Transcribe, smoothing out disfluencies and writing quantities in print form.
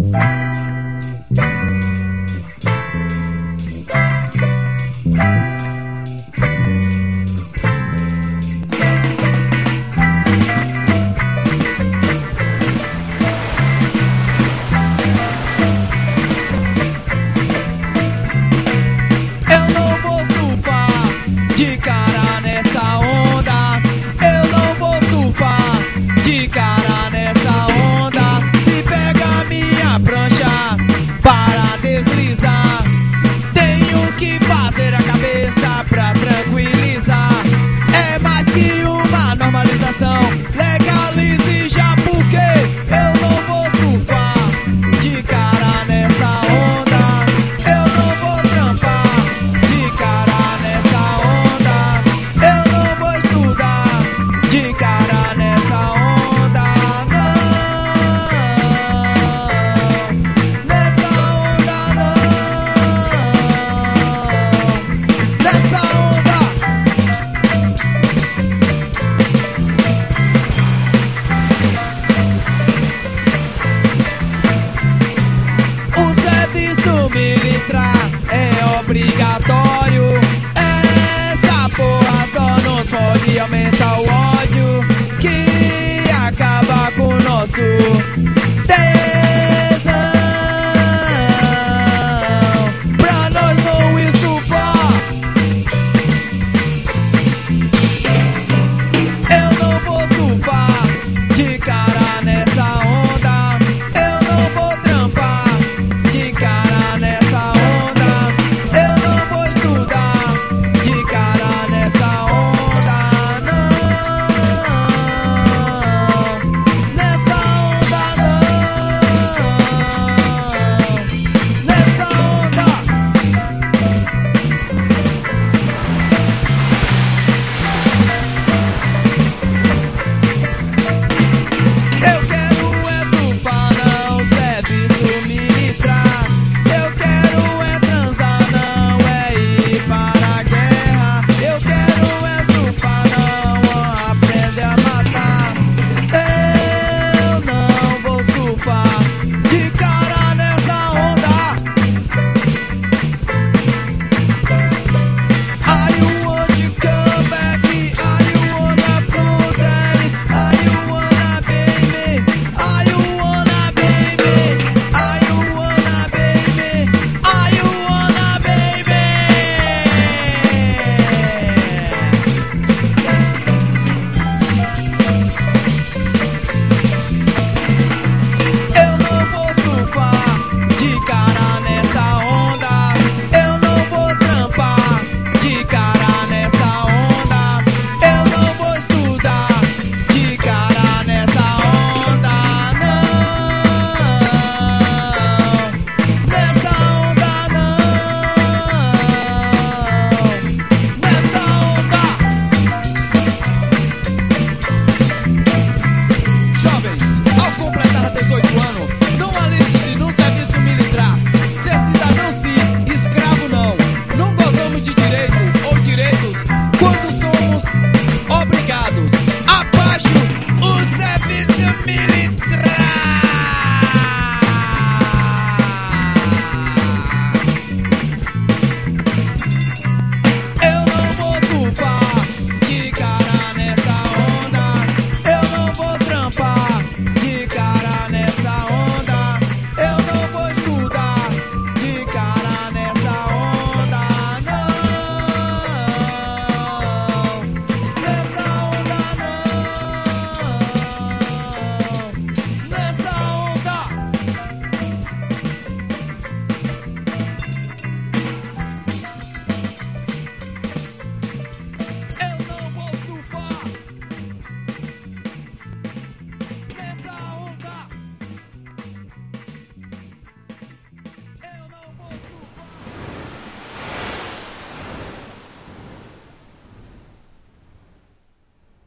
De cara nessa onda, eu não vou surfar. De cara nessa onda, se pega minha prancha para deslizar, tenho que fazer a cabeça pra tranquilizar. É mais que uma normalização, legalize já, porque eu não vou surfar. De cara nessa onda, eu não vou trampar. De cara nessa onda, eu não vou estudar. De cara nessa onda, não. Nessa onda não. Nessa onda. O serviço militar é obrigatório. Essa porra só nos fode e aumenta o ódio que acaba com o nosso território.